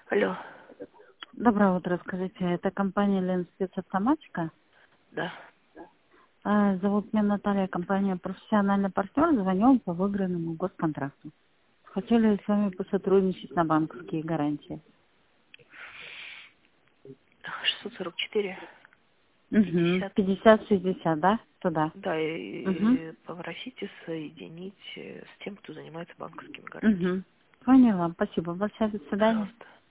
Алло. Доброе утро, скажите, это компания Ленспецавтоматика? Да. Зовут меня Наталья, компания «Профессиональный партнер», звоню по выигранному госконтракту. Хотели с вами посотрудничать на банковские гарантии. 644. Угу. 50. 50-60, да? Туда. Да, Угу. и попросите соединить с тем, кто занимается банковскими гарантиями. Угу. Поняла, спасибо большое, до свидания. Пожалуйста.